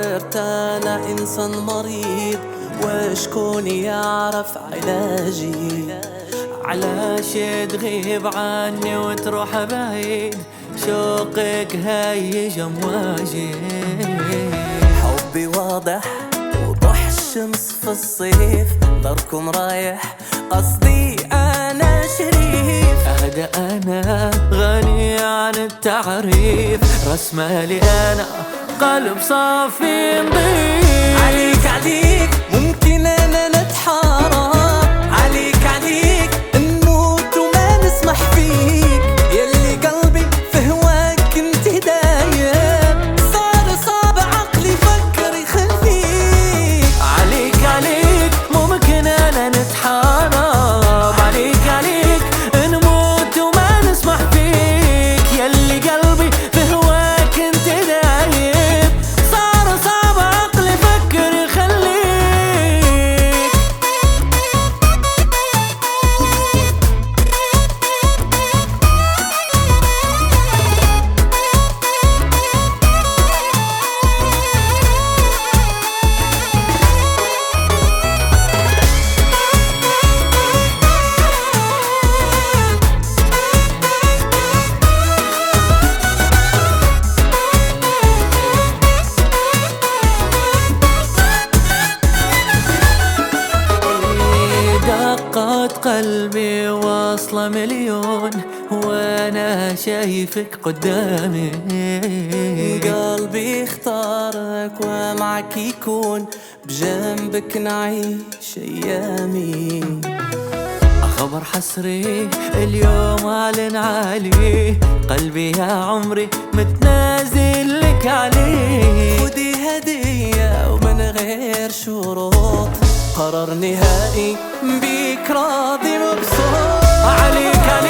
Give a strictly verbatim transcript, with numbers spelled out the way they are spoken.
صرت أنا إنسان مريض، وشكون يعرف علاجي؟ علاش تغيب عني وتروح بعيد؟ شوقك هيج امواجي. حبي واضح وضوح الشمس في الصيف، داركم رايح قصدي أنا شريف. هذا أنا غني عن التعريف، راس مالي أنا قلب صافي نضيف. عليك عليك ممكن أنا نتحارب، عليك عليك نموت وما نسمح فيك، يلي قلبي في هواك انت دايم، صار صعب عقلي فكر يخليك. عليك عليك ممكن أنا نتحارب، عليك عليك نموت وما نسمح فيك، يلي قلبي في هواك انت دايب، صار صعب عقلي فكر يخليك. قلبي واصلة مليون وانا شايفك قدامي، قلبي اختارك ومعك يكون، بجنبك نعيش ايامي. خبر حصري اليوم اعلن عليه، قلبي يا عمري متنازل لك عليه. خدي هدية ومن غير شروط، قرار نهائي بيك راضي مبسوط. عليك عليك